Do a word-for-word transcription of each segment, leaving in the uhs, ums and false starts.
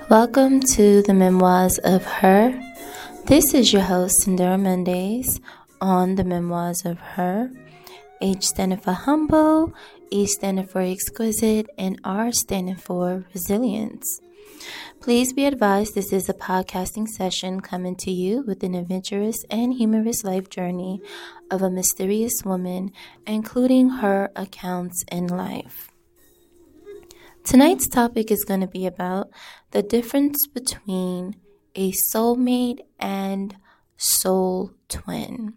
Welcome to the Memoirs of Her. This is your host, Sindera Mendez, on the Memoirs of Her. H standing for humble, E standing for exquisite, and R standing for resilience. Please be advised this is a podcasting session coming to you with an adventurous and humorous life journey of a mysterious woman, including her accounts in life. Tonight's topic is going to be about the difference between a soulmate and soul twin.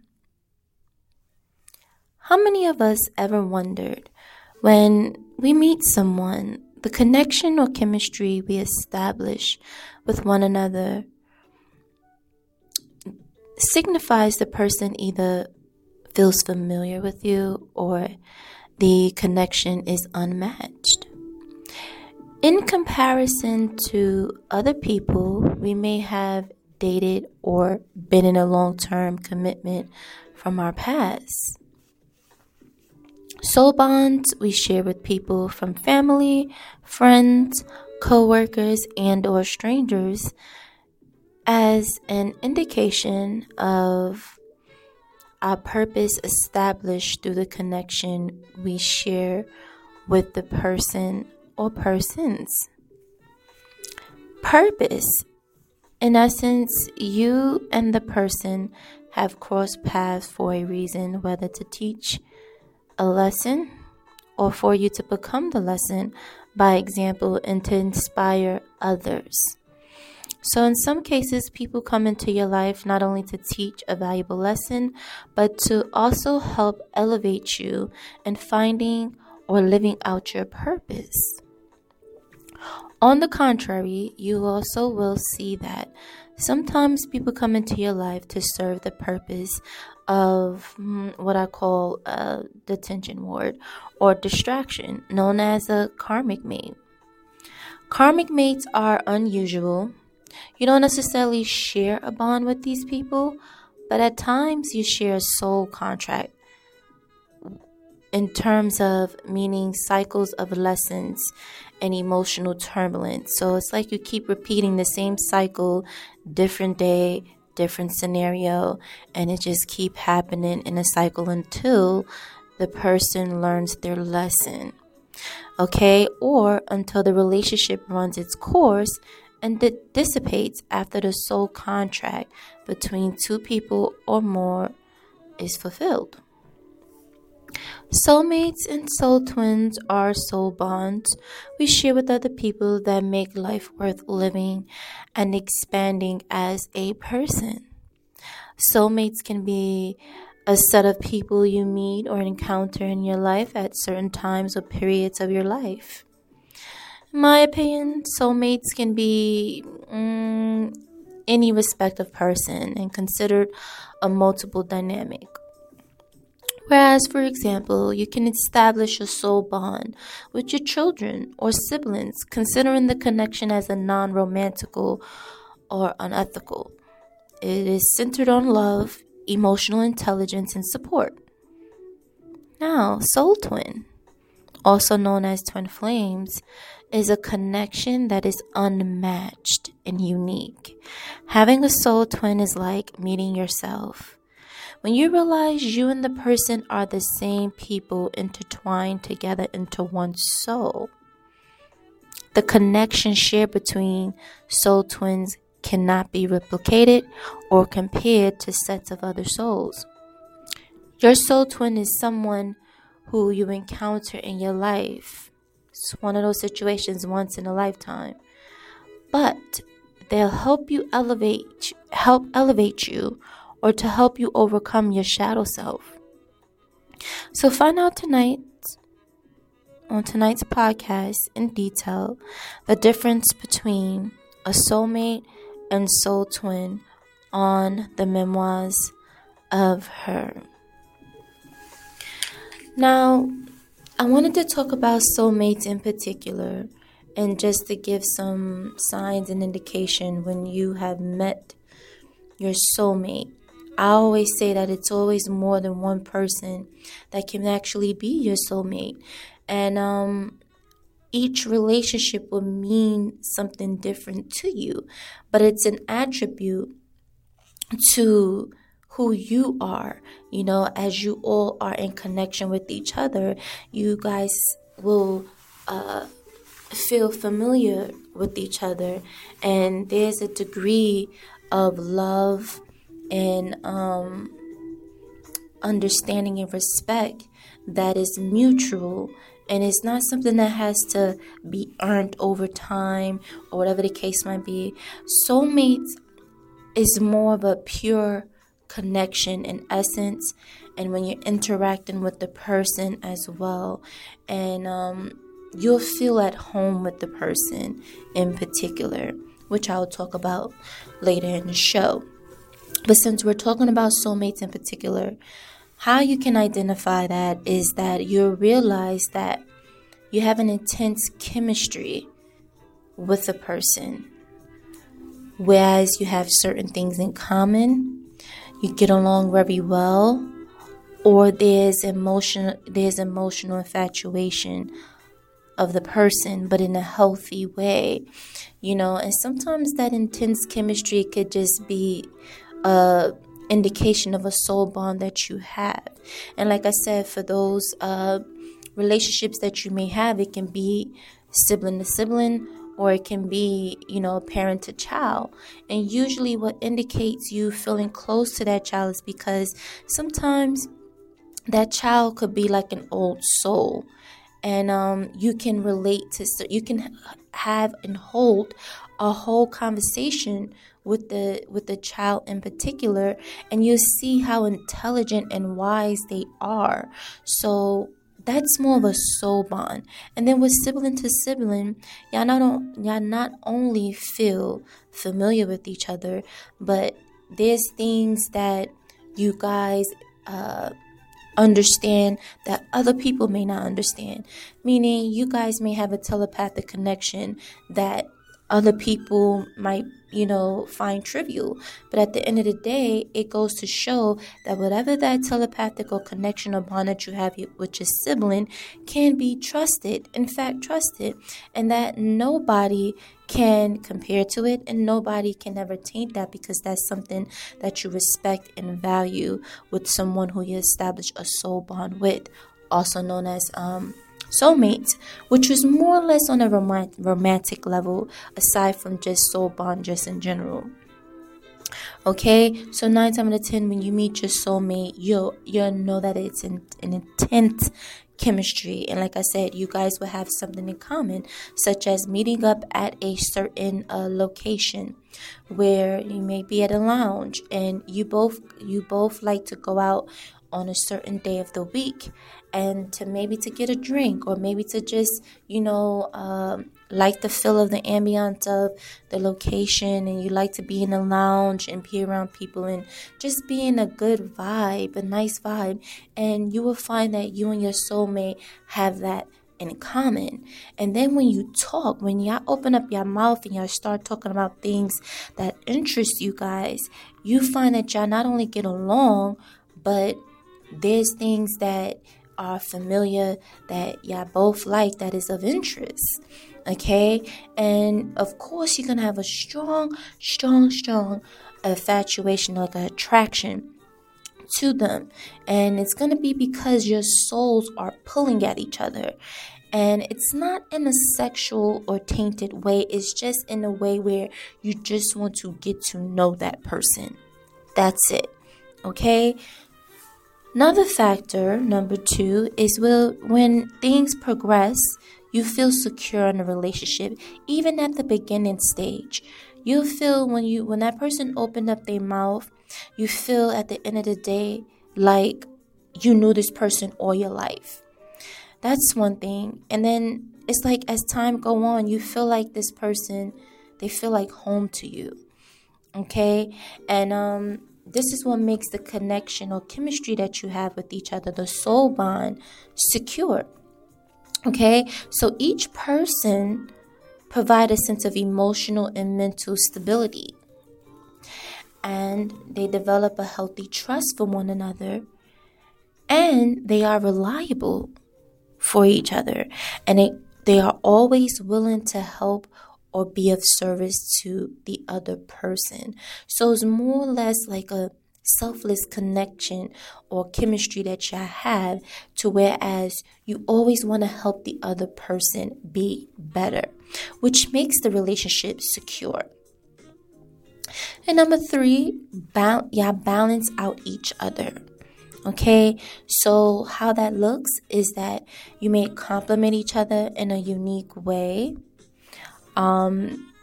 How many of us ever wondered when we meet someone, the connection or chemistry we establish with one another signifies the person either feels familiar with you or the connection is unmatched. In comparison to other people, we may have dated or been in a long-term commitment from our past. Soul bonds we share with people from family, friends, co-workers, and or strangers as an indication of our purpose established through the connection we share with the person or persons. Purpose. In essence, you and the person have crossed paths for a reason, whether to teach a lesson or for you to become the lesson by example and to inspire others. So in some cases, people come into your life not only to teach a valuable lesson, but to also help elevate you in finding or living out your purpose. On the contrary, you also will see that sometimes people come into your life to serve the purpose of mm, what I call a detention ward or distraction, known as a karmic mate. Karmic mates are unusual. You don't necessarily share a bond with these people, but at times you share a soul contract in terms of meaning cycles of lessons and emotional turbulence. So it's like you keep repeating the same cycle, different day, different scenario, and it just keep happening in a cycle until the person learns their lesson. Okay? Or until the relationship runs its course and it dissipates after the soul contract between two people or more is fulfilled. Soulmates and soul twins are soul bonds we share with other people that make life worth living and expanding as a person. Soulmates can be a set of people you meet or encounter in your life at certain times or periods of your life. In my opinion, soulmates can be mm, any respective person and considered a multiple dynamic. Whereas, for example, you can establish a soul bond with your children or siblings, considering the connection as a non-romantical or unethical. It is centered on love, emotional intelligence, and support. Now, soul twin, also known as twin flames, is a connection that is unmatched and unique. Having a soul twin is like meeting yourself. When you realize you and the person are the same people intertwined together into one soul, the connection shared between soul twins cannot be replicated or compared to sets of other souls. Your soul twin is someone who you encounter in your life. It's one of those situations once in a lifetime. But they'll help you elevate, help elevate you or to help you overcome your shadow self. So find out tonight, on tonight's podcast in detail, the difference between a soulmate and soul twin on the Memoirs of Her. Now, I wanted to talk about soulmates in particular, and just to give some signs and indication when you have met your soulmate. I always say that it's always more than one person that can actually be your soulmate. And um, each relationship will mean something different to you, but it's an attribute to who you are. You know, as you all are in connection with each other, you guys will uh, feel familiar with each other, and there's a degree of love and um, understanding and respect that is mutual, and it's not something that has to be earned over time or whatever the case might be. Soulmates is more of a pure connection in essence, and when you're interacting with the person as well, and um, you'll feel at home with the person in particular, which I'll talk about later in the show. But since we're talking about soulmates in particular, how you can identify that is that you'll realize that you have an intense chemistry with a person, whereas you have certain things in common, you get along very well, or there's emotion, there's emotional infatuation of the person, but in a healthy way, you know. And sometimes that intense chemistry could just be a indication of a soul bond that you have. And like I said, for those uh, relationships that you may have, it can be sibling to sibling, or it can be, you know, parent to child. And usually what indicates you feeling close to that child is because sometimes that child could be like an old soul, and um, you can relate to, so you can have and hold a whole conversation with the with the child in particular, and you see how intelligent and wise they are. So that's more of a soul bond. And then with sibling to sibling, y'all not y'all not only feel familiar with each other, but there's things that you guys uh understand that other people may not understand. Meaning you guys may have a telepathic connection that other people might, you know, find trivial. But at the end of the day, it goes to show that whatever that telepathic or connection or bond that you have with your sibling can be trusted, in fact, trusted, and that nobody can compare to it, and nobody can ever taint that, because that's something that you respect and value with someone who you establish a soul bond with, also known as um soulmates, which was more or less on a rom- romantic level, aside from just soul bond just in general. Okay, so nine times out of ten, when you meet your soulmate, you'll you'll know that it's an, an intense chemistry, and like I said, you guys will have something in common, such as meeting up at a certain uh, location where you may be at a lounge, and you both you both like to go out on a certain day of the week, and to maybe to get a drink, or maybe to just, you know, um, like the feel of the ambiance of the location, and you like to be in a lounge and be around people and just be in a good vibe, a nice vibe, and you will find that you and your soulmate have that in common. And then when you talk, when y'all open up your mouth and y'all start talking about things that interest you guys, you find that y'all not only get along, but there's things that are familiar that y'all both like, that is of interest. Okay, and of course you're gonna have a strong strong strong infatuation, like an attraction to them, and it's gonna be because your souls are pulling at each other. And it's not in a sexual or tainted way, it's just in a way where you just want to get to know that person. That's it. Okay. Another factor, number two, is will when things progress, you feel secure in a relationship, even at the beginning stage. You feel when you when that person opened up their mouth, you feel at the end of the day like you knew this person all your life. That's one thing. And then it's like as time go on, you feel like this person, they feel like home to you. Okay? And um this is what makes the connection or chemistry that you have with each other, the soul bond, secure. Okay, so each person provide a sense of emotional and mental stability, and they develop a healthy trust for one another, and they are reliable for each other, and they They are always willing to help or be of service to the other person. So it's more or less like a selfless connection or chemistry that y'all have, to whereas you always want to help the other person be better, which makes the relationship secure. And number three, ba- y'all balance out each other. Okay, so how that looks is that you may complement each other in a unique way. Um,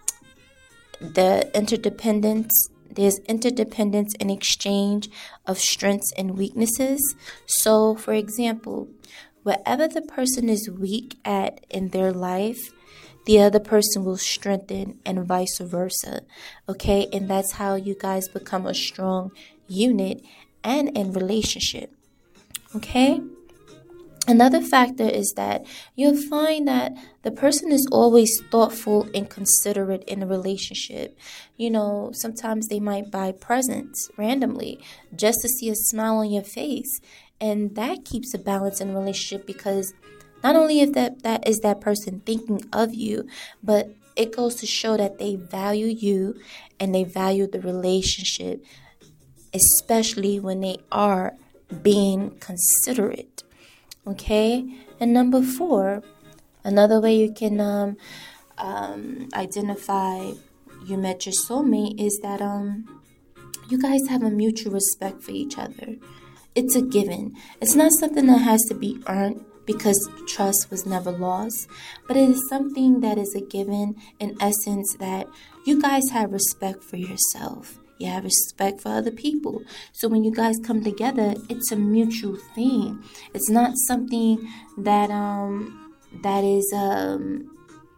the interdependence, there's interdependence and exchange of strengths and weaknesses. So, for example, wherever the person is weak at in their life, the other person will strengthen, and vice versa. Okay, and that's how you guys become a strong unit and in relationship. Okay. Another factor is that you'll find that the person is always thoughtful and considerate in a relationship. You know, sometimes they might buy presents randomly just to see a smile on your face. And that keeps a balance in a relationship, because not only if that, that is that person thinking of you, but it goes to show that they value you and they value the relationship, especially when they are being considerate. Okay, and number four, another way you can um, um, identify you met your soulmate is that um, you guys have a mutual respect for each other. It's a given. It's not something that has to be earned, because trust was never lost, but it is something that is a given, in essence, that you guys have respect for yourself. You have respect for other people. So when you guys come together, it's a mutual thing. It's not something that um that is um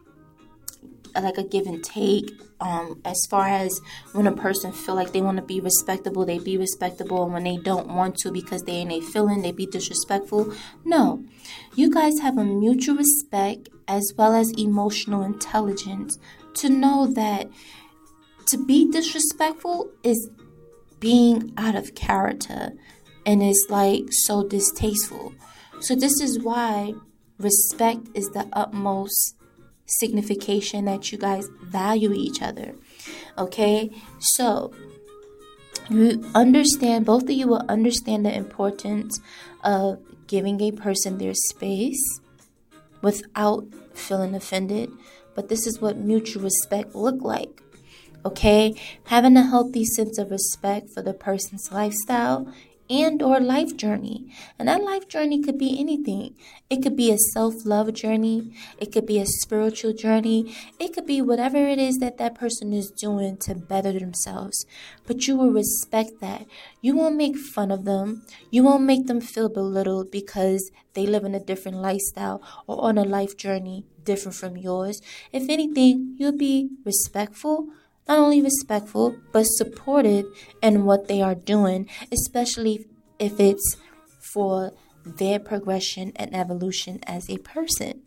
like a give and take. Um, as far as when a person feel like they want to be respectable, they be respectable, and when they don't want to because they ain't a feeling, they be disrespectful. No, you guys have a mutual respect as well as emotional intelligence to know that to be disrespectful is being out of character and is like so distasteful. So this is why respect is the utmost signification that you guys value each other. Okay, so you understand, both of you will understand the importance of giving a person their space without feeling offended. But this is what mutual respect look like. Okay, having a healthy sense of respect for the person's lifestyle and or life journey. And that life journey could be anything. It could be a self-love journey. It could be a spiritual journey. It could be whatever it is that that person is doing to better themselves. But you will respect that. You won't make fun of them. You won't make them feel belittled because they live in a different lifestyle or on a life journey different from yours. If anything, you'll be respectful. Not only respectful, but supported in what they are doing, especially if it's for their progression and evolution as a person.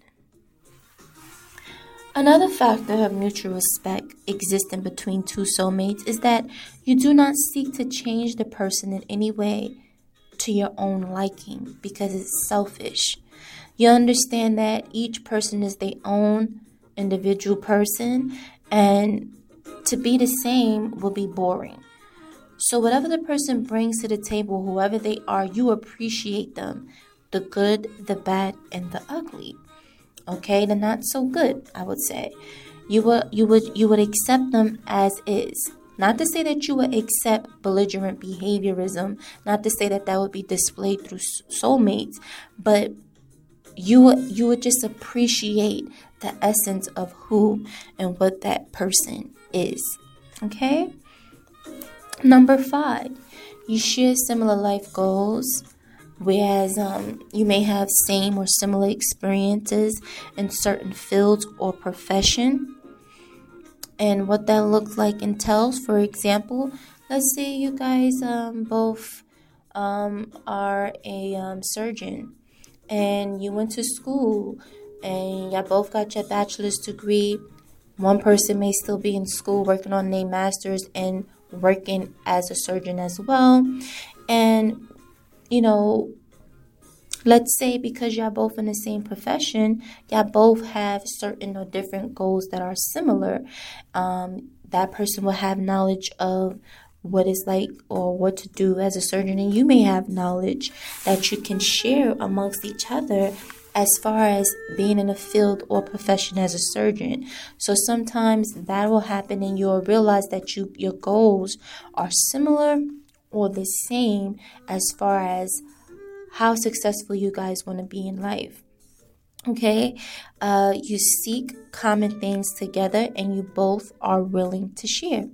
Another factor of mutual respect existing between two soulmates is that you do not seek to change the person in any way to your own liking, because it's selfish. You understand that each person is their own individual person, and to be the same will be boring. So whatever the person brings to the table, whoever they are, you appreciate them. The good, the bad, and the ugly. Okay, the not so good, I would say. You would you would you would accept them as is. Not to say that you would accept belligerent behaviorism, not to say that that would be displayed through soulmates, but you would you would just appreciate the essence of who and what that person is. Okay? Number five, you share similar life goals, whereas um, you may have same or similar experiences in certain fields or profession. And what that looks like entails, for example, let's say you guys um, both um, are a um, surgeon, and you went to school and y'all both got your bachelor's degree. One person may still be in school working on their master's and working as a surgeon as well. And, you know, Let's say because y'all both in the same profession, y'all both have certain or different goals that are similar. Um, that person will have knowledge of what it's like or what to do as a surgeon, and you may have knowledge that you can share amongst each other as far as being in a field or profession as a surgeon. So sometimes that will happen and you'll realize that you your goals are similar or the same as far as how successful you guys want to be in life. Okay, uh, you seek common things together and you both are willing to share.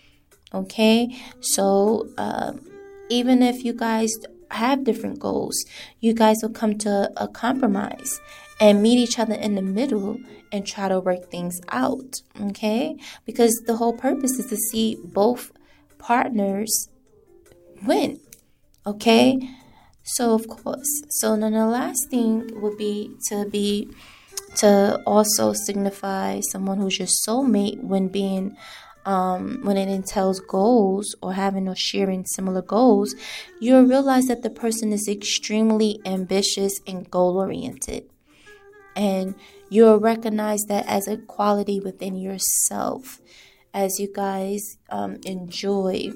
Okay, so uh, even if you guys have different goals, you guys will come to a compromise and meet each other in the middle and try to work things out. Okay, because the whole purpose is to see both partners win. Okay. So, of course, so then the last thing would be to be, to also signify someone who's your soulmate when being, um, when it entails goals or having or sharing similar goals, you'll realize that the person is extremely ambitious and goal-oriented. And you'll recognize that as a quality within yourself as you guys um, enjoy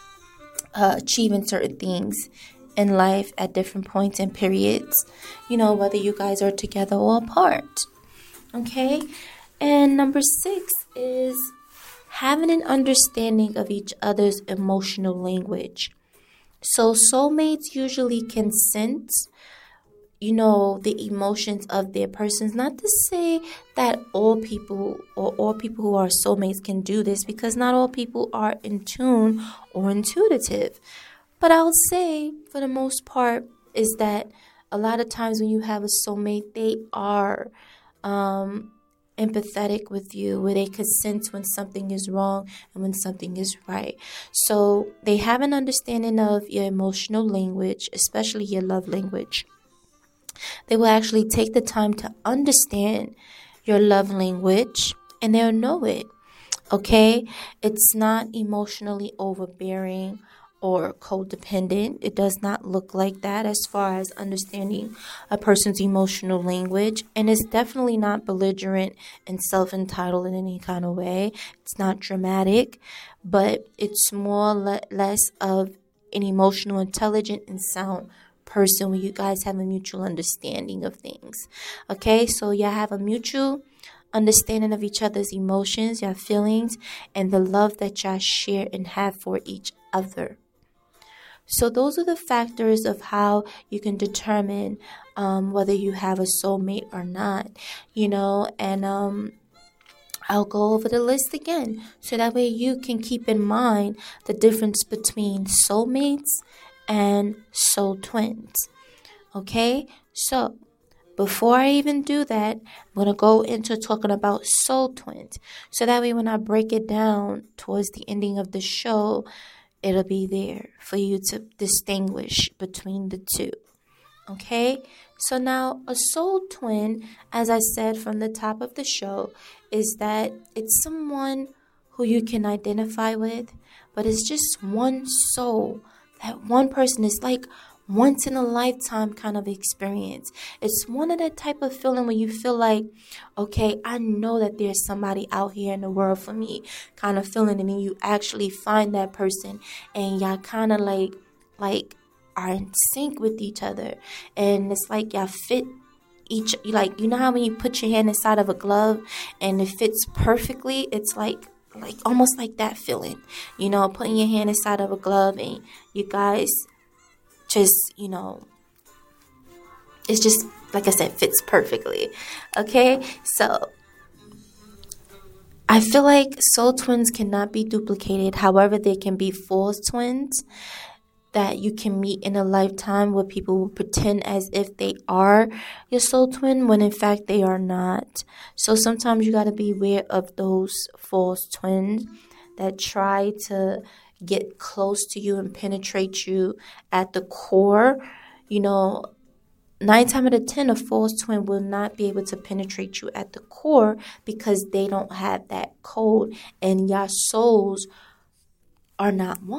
uh, achieving certain things in life at different points and periods, you know, whether you guys are together or apart. Okay, and number six is having an understanding of each other's emotional language. So soulmates usually can sense, you know, the emotions of their persons. Not to say that all people or all people who are soulmates can do this, because not all people are in tune or intuitive. But I would say, for the most part, is that a lot of times when you have a soulmate, they are um, empathetic with you, where they can sense when something is wrong and when something is right. So they have an understanding of your emotional language, especially your love language. They will actually take the time to understand your love language, and they'll know it. Okay? It's not emotionally overbearing or codependent. It does not look like that as far as understanding a person's emotional language. And it's definitely not belligerent and self-entitled in any kind of way. It's not dramatic, but it's more le- less of an emotional, intelligent, and sound person when you guys have a mutual understanding of things. Okay, so y'all have a mutual understanding of each other's emotions, your feelings, and the love that y'all share and have for each other. So those are the factors of how you can determine um, whether you have a soulmate or not, you know, and um, I'll go over the list again so that way you can keep in mind the difference between soulmates and soul twins. Okay, so before I even do that, I'm going to go into talking about soul twins. So that way when I break it down towards the ending of the show, it'll be there for you to distinguish between the two. Okay? So now a soul twin, as I said from the top of the show, is that it's someone who you can identify with, but it's just one soul. That one person is like once in a lifetime kind of experience. It's one of that type of feeling where you feel like, okay, I know that there's somebody out here in the world for me kind of feeling. And then you actually find that person and y'all kind of like, like are in sync with each other. And it's like y'all fit each, like, you know how when you put your hand inside of a glove and it fits perfectly? It's like, like almost like that feeling, you know, putting your hand inside of a glove and you guys just, you know, it's just, like I said, fits perfectly. Okay, so I feel like soul twins cannot be duplicated. However, they can be false twins that you can meet in a lifetime where people will pretend as if they are your soul twin when in fact they are not. So sometimes you got to be aware of those false twins that try to get close to you and penetrate you at the core. You know, nine times out of ten, a false twin will not be able to penetrate you at the core because they don't have that code and your souls are not one.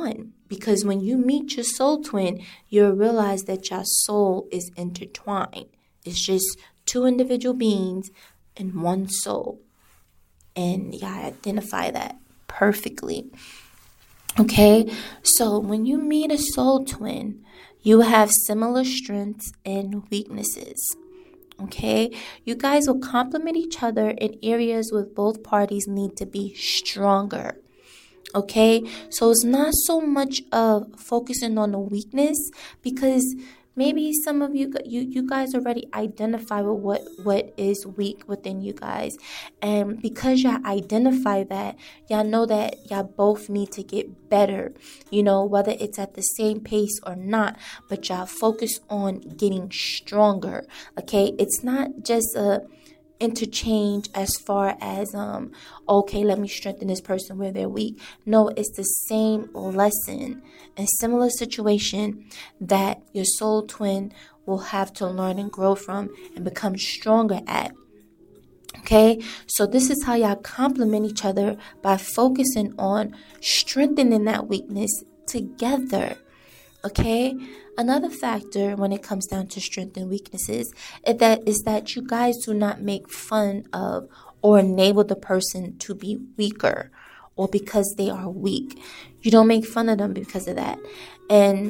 Because when you meet your soul twin, you'll realize that your soul is intertwined. It's just two individual beings in one soul. And you gotta identify that perfectly. Okay, so when you meet a soul twin, you have similar strengths and weaknesses. Okay, you guys will complement each other in areas where both parties need to be stronger. Okay, so it's not so much of focusing on the weakness, because maybe some of you you, you guys already identify with what, what is weak within you guys. And because y'all identify that, y'all know that y'all both need to get better, you know, whether it's at the same pace or not, but y'all focus on getting stronger. Okay, it's not just a interchange as far as um okay, let me strengthen this person where they're weak. No, it's the same lesson and similar situation that your soul twin will have to learn and grow from and become stronger at. Okay, so this is how y'all complement each other, by focusing on strengthening that weakness together. Okay, another factor when it comes down to strengths and weaknesses is that is that you guys do not make fun of or enable the person to be weaker, or because they are weak. You don't make fun of them because of that. And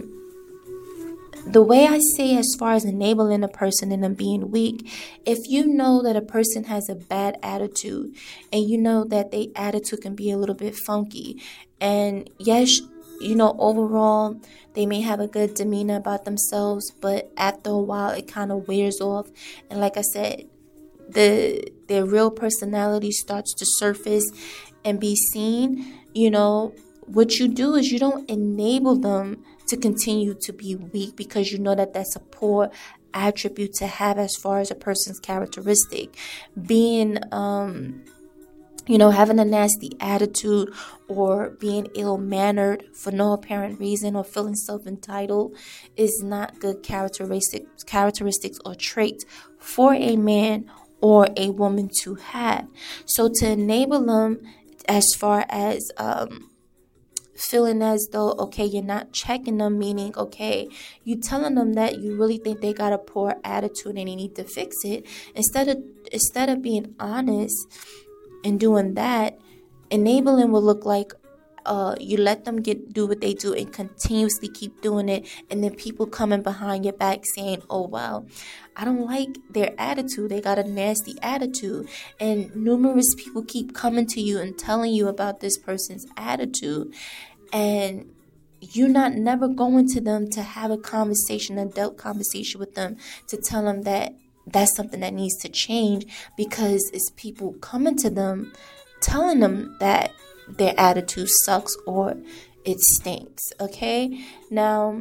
the way I say, as far as enabling a person and them being weak, if you know that a person has a bad attitude, and you know that their attitude can be a little bit funky, and yes, you know, overall, they may have a good demeanor about themselves, but after a while, it kind of wears off. And like I said, the their real personality starts to surface and be seen. You know, what you do is you don't enable them to continue to be weak, because you know that that's a poor attribute to have as far as a person's characteristic. Being, um... you know, having a nasty attitude or being ill-mannered for no apparent reason or feeling self-entitled is not good characteristics, characteristics or traits for a man or a woman to have. So to enable them as far as um, feeling as though, okay, you're not checking them, meaning, okay, you telling them that you really think they got a poor attitude and they need to fix it, instead of instead of being honest and doing that, enabling will look like uh, you let them get do what they do and continuously keep doing it, and then people coming behind your back saying, oh, well, I don't like their attitude. They got a nasty attitude. And numerous people keep coming to you and telling you about this person's attitude. And you're not never going to them to have a conversation, an adult conversation with them, to tell them that that's something that needs to change, because it's people coming to them telling them that their attitude sucks or it stinks. Okay, now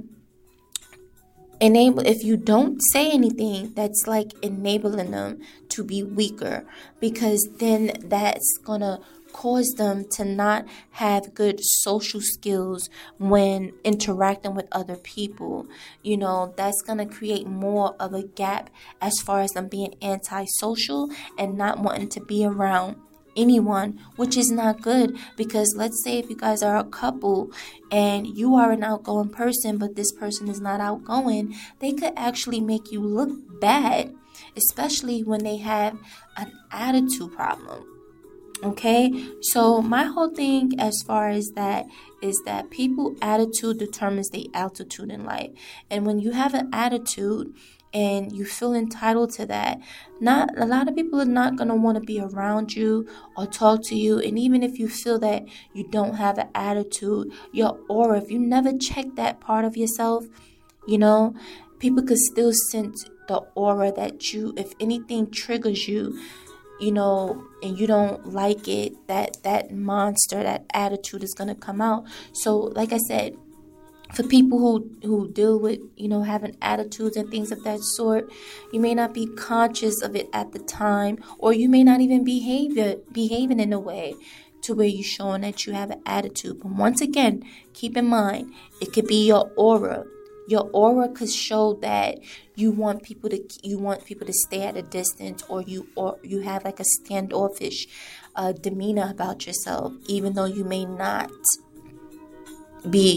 enable if you don't say anything, that's like enabling them to be weaker, because then that's gonna cause them to not have good social skills when interacting with other people. You know, that's going to create more of a gap as far as them being antisocial and not wanting to be around anyone, which is not good. Because let's say if you guys are a couple and you are an outgoing person, but this person is not outgoing, they could actually make you look bad, especially when they have an attitude problem. Okay, so my whole thing as far as that is that people attitude determines the altitude in life. And when you have an attitude and you feel entitled to that, not a lot of people are not going to want to be around you or talk to you. And even if you feel that you don't have an attitude, your aura, if you never check that part of yourself, you know, people could still sense the aura that you, if anything triggers you, you know, and you don't like it, that that monster, that attitude is going to come out. So like I said, for people who, who deal with, you know, having attitudes and things of that sort, you may not be conscious of it at the time, or you may not even behave it, behaving in a way to where you're showing that you have an attitude. But once again, keep in mind, it could be your aura. Your aura could show that you want people to you want people to stay at a distance, or you or you have like a standoffish uh, demeanor about yourself, even though you may not be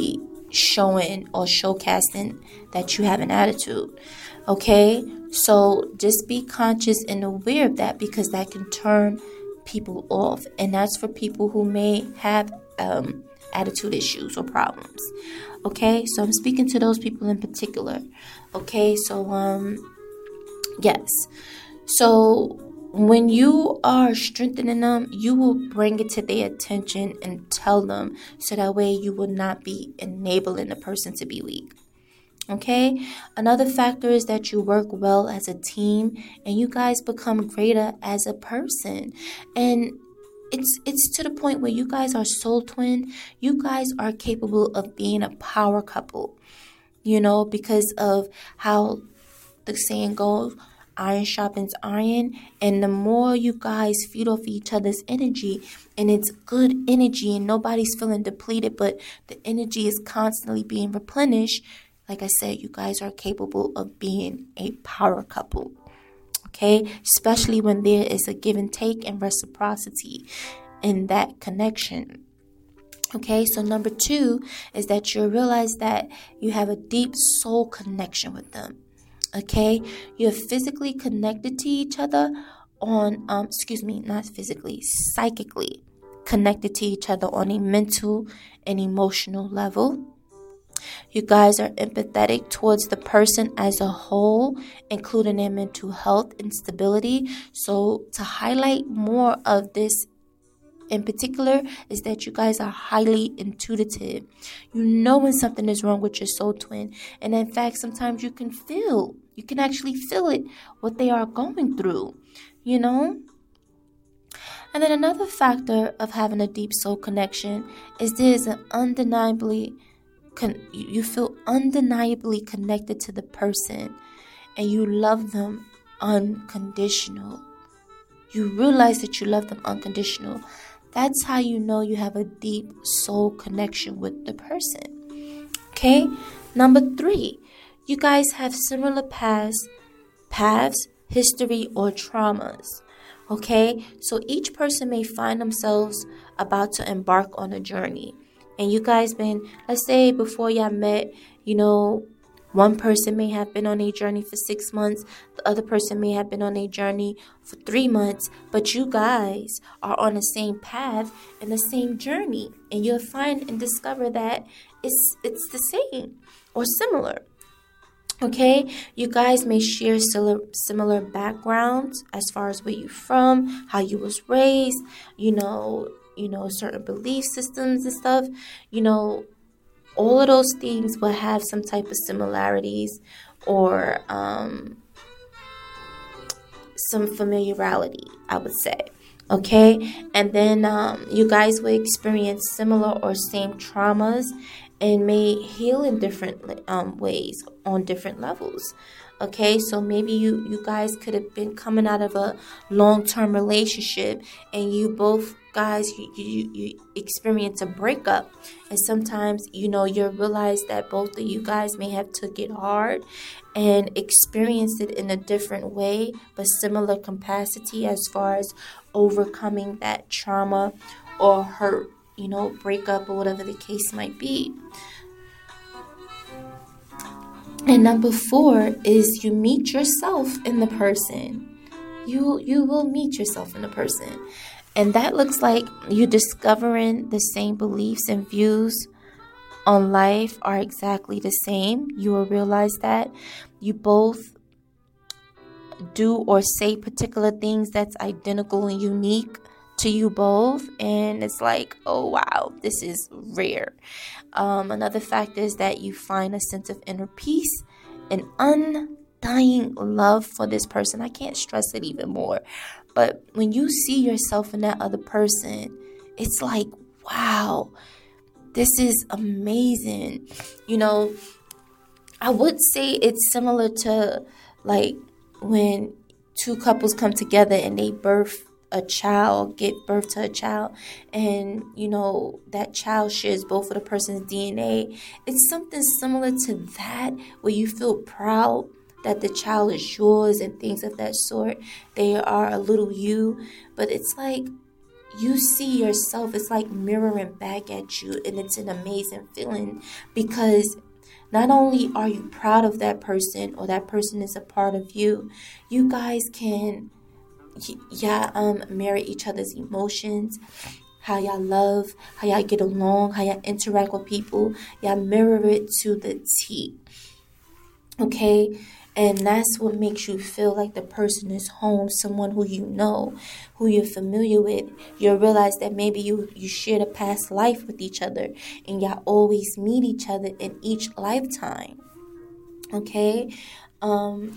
showing or showcasing that you have an attitude. Okay, so just be conscious and aware of that, because that can turn people off, and that's for people who may have um, attitude issues or problems. Okay, so I'm speaking to those people in particular. Okay, so um, yes, so when you are strengthening them, you will bring it to their attention and tell them, so that way you will not be enabling the person to be weak. Okay, another factor is that you work well as a team and you guys become greater as a person. And it's it's to the point where you guys are soul twin. You guys are capable of being a power couple, you know, because of how the saying goes, iron sharpens iron. And the more you guys feed off each other's energy, and it's good energy and nobody's feeling depleted, but the energy is constantly being replenished, like I said, you guys are capable of being a power couple, okay? Especially when there is a give and take and reciprocity in that connection, okay? So number two is that you realize that you have a deep soul connection with them, okay? You're physically connected to each other on, um, excuse me, not physically, psychically connected to each other on a mental and emotional level. You guys are empathetic towards the person as a whole, including their mental health and stability. So to highlight more of this in particular is that you guys are highly intuitive. You know when something is wrong with your soul twin. And in fact, sometimes you can feel, you can actually feel it, what they are going through, you know? And then another factor of having a deep soul connection is there's an undeniably Con- you feel undeniably connected to the person, and you love them unconditional. You realize that you love them unconditional. That's how you know you have a deep soul connection with the person. Okay? Number three, you guys have similar paths, paths, history, or traumas. Okay? So each person may find themselves about to embark on a journey. And you guys been, let's say before y'all met, you know, one person may have been on a journey for six months. The other person may have been on a journey for three months. But you guys are on the same path and the same journey. And you'll find and discover that it's, it's the same or similar. Okay, you guys may share similar, similar backgrounds as far as where you're from, how you was raised, you know, you know, certain belief systems and stuff, you know, all of those things will have some type of similarities or um, some familiarity, I would say. Okay, and then um, you guys will experience similar or same traumas and may heal in different um, ways on different levels. Okay, so maybe you, you guys could have been coming out of a long-term relationship and you both guys, you, you, you experience a breakup. And sometimes, you know, you realize that both of you guys may have took it hard and experienced it in a different way, but similar capacity as far as overcoming that trauma or hurt, you know, breakup or whatever the case might be. And number four is you meet yourself in the person. You you will meet yourself in the person. And that looks like you discovering the same beliefs and views on life are exactly the same. You will realize that you both do or say particular things that's identical and unique to you both. And it's like, oh wow, this is rare. Um, another fact is that you find a sense of inner peace and undying love for this person. I can't stress it even more. But when you see yourself in that other person, it's like, wow, this is amazing. You know, I would say it's similar to like when two couples come together and they birth a child, give birth to a child, and you know that child shares both of the person's D N A. It's something similar to that, where you feel proud that the child is yours and things of that sort. They are a little you, but it's like you see yourself, it's like mirroring back at you, and it's an amazing feeling because not only are you proud of that person or that person is a part of you, you guys can yeah um mirror each other's emotions, how y'all love, how y'all get along, how y'all interact with people. Y'all mirror it to the T. Okay? And that's what makes you feel like the person is home, someone who you know, who you're familiar with. You'll realize that maybe you, you shared a past life with each other and y'all always meet each other in each lifetime. Okay? Um,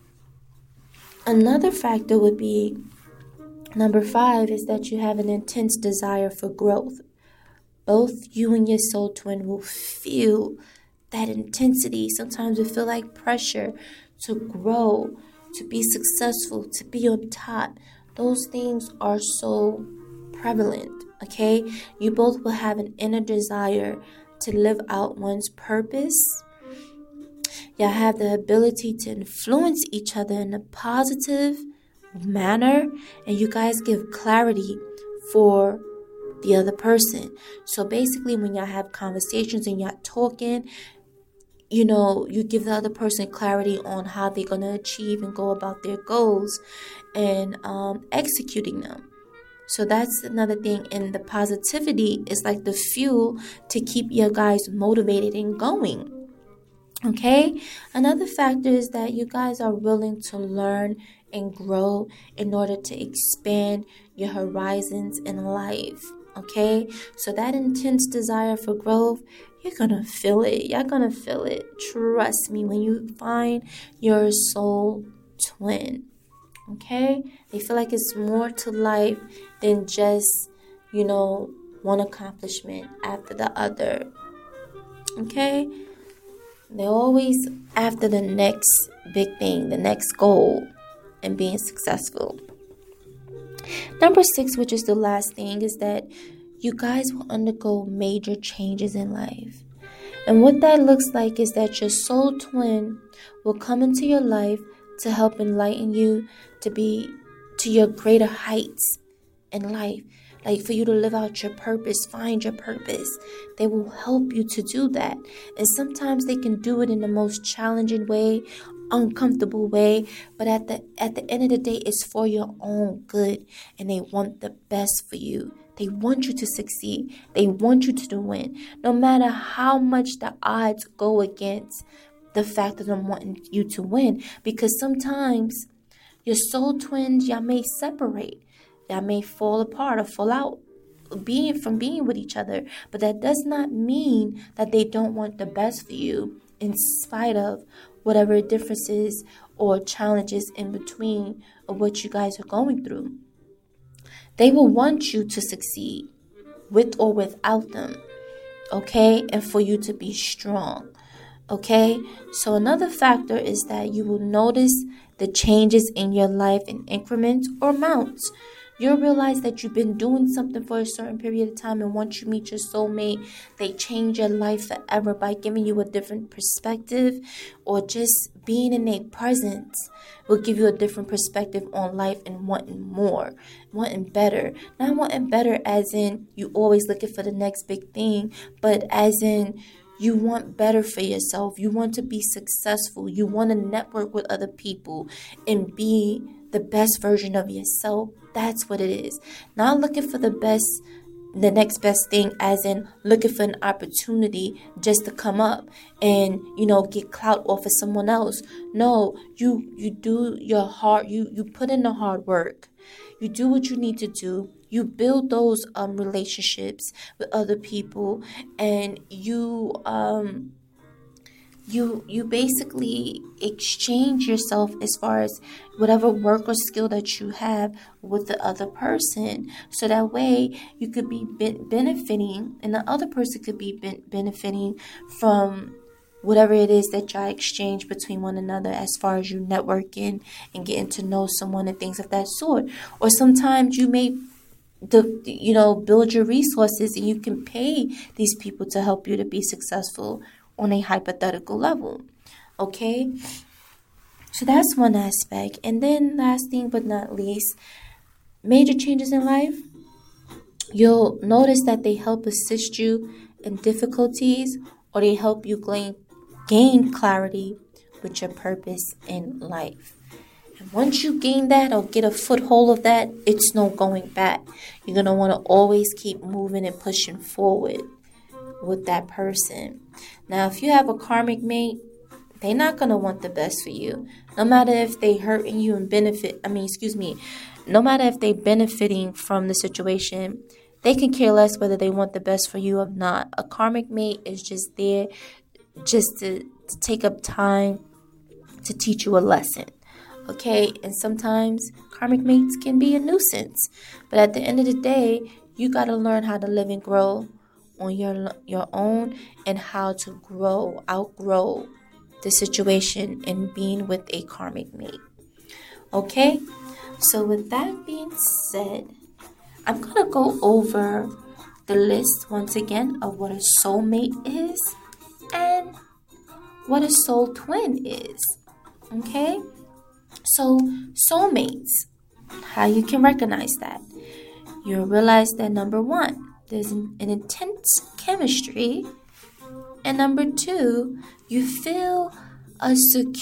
another factor would be, number five, is that you have an intense desire for growth. Both you and your soul twin will feel that intensity. Sometimes it feel like pressure to grow, to be successful, to be on top. Those things are so prevalent, okay? You both will have an inner desire to live out one's purpose. Y'all have the ability to influence each other in a positive manner, and you guys give clarity for the other person. So basically, when y'all have conversations and y'all talking, you know, you give the other person clarity on how they're going to achieve and go about their goals and um, executing them. So that's another thing. And the positivity is like the fuel to keep your guys motivated and going. Okay? Another factor is that you guys are willing to learn and grow in order to expand your horizons in life. Okay? So that intense desire for growth, you're gonna feel it. You're gonna feel it. Trust me, when you find your soul twin. Okay? They feel like it's more to life than just, you know, one accomplishment after the other. Okay? They're always after the next big thing, the next goal, and being successful. Number six, which is the last thing, is that you guys will undergo major changes in life. And what that looks like is that your soul twin will come into your life to help enlighten you to be to your greater heights in life. Like for you to live out your purpose, find your purpose. They will help you to do that. And sometimes they can do it in the most challenging way, uncomfortable way. But at the at the end of the day, it's for your own good. And they want the best for you. They want you to succeed. They want you to win. No matter how much the odds go against the fact that I'm wanting you to win. Because sometimes your soul twins, y'all may separate. Y'all may fall apart or fall out being from being with each other. But that does not mean that they don't want the best for you in spite of whatever differences or challenges in between of what you guys are going through. They will want you to succeed with or without them, okay? And for you to be strong, okay? So another factor is that you will notice the changes in your life in increments or amounts. You'll realize that you've been doing something for a certain period of time, and once you meet your soulmate, they change your life forever by giving you a different perspective, or just being in their presence will give you a different perspective on life and wanting more, wanting better. Not wanting better as in you always looking for the next big thing, but as in you want better for yourself. You want to be successful. You want to network with other people and be the best version of yourself. That's what it is. Not looking for the best, the next best thing, as in looking for an opportunity just to come up and, you know, get clout off of someone else. No, you you do your hard, you, you put in the hard work. You do what you need to do. You build those um relationships with other people, and you um you you basically exchange yourself as far as whatever work or skill that you have with the other person, so that way you could be benefiting and the other person could be benefiting from whatever it is that y'all exchange between one another, as far as you networking and getting to know someone and things of that sort. Or sometimes you may the you know build your resources and you can pay these people to help you to be successful on a hypothetical level. Okay, so that's one aspect. And then last thing but not least, major changes in life, You'll notice that they help assist you in difficulties, or they help you gain, gain clarity with your purpose in life. And once you gain that or get a foothold of that, it's no going back. You're going to want to always keep moving and pushing forward with that person. Now, if you have a karmic mate, they're not going to want the best for you. No matter if they hurting you and benefit, I mean, excuse me, no matter if they benefiting from the situation, they can care less whether they want the best for you or not. A karmic mate is just there just to, to take up time to teach you a lesson. Okay, and sometimes karmic mates can be a nuisance. But at the end of the day, you got to learn how to live and grow on your your own, and how to grow, outgrow the situation and being with a karmic mate. Okay, so with that being said, I'm going to go over the list once again of what a soulmate is and what a soul twin is. Okay, so soulmates, how you can recognize that. You'll realize that number one, there's an, an intense chemistry. And number two, you feel a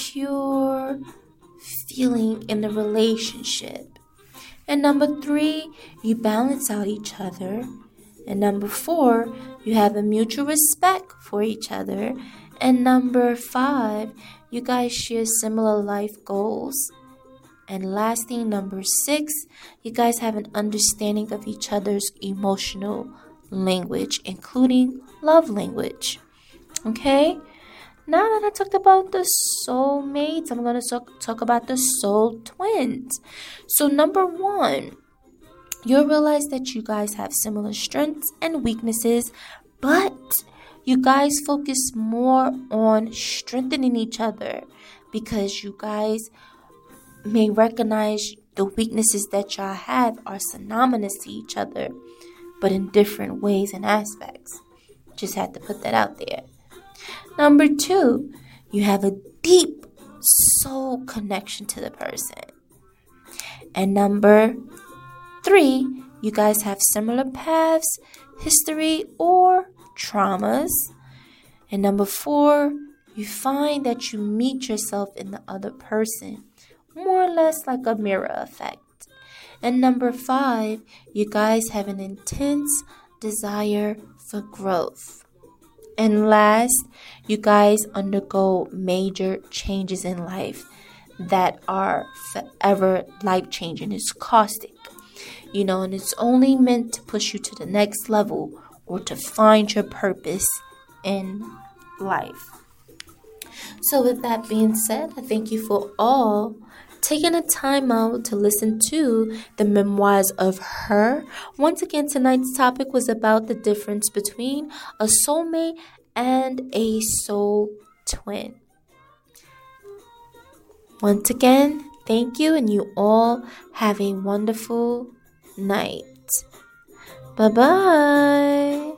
secure feeling in the relationship. And number three, you balance out each other. And number four, you have a mutual respect for each other. And number five, you guys share similar life goals. And lastly, number six, you guys have an understanding of each other's emotional language, including love language. Okay? Now that I talked about the soulmates, I'm going to talk, talk about the soul twins. So number one, you'll realize that you guys have similar strengths and weaknesses, but you guys focus more on strengthening each other because you guys may recognize the weaknesses that y'all have are synonymous to each other, but in different ways and aspects. Just had to put that out there. Number two, you have a deep soul connection to the person. And number three, you guys have similar paths, history, or traumas. And number four, you find that you meet yourself in the other person, more or less like a mirror effect. And number five, you guys have an intense desire for growth. And last, you guys undergo major changes in life that are forever life-changing. It's caustic, you know, and it's only meant to push you to the next level or to find your purpose in life. So with that being said, I thank you for all taking a time out to listen to the memoirs of her. Once again, tonight's topic was about the difference between a soulmate and a soul twin. Once again, thank you, and you all have a wonderful night. Bye-bye.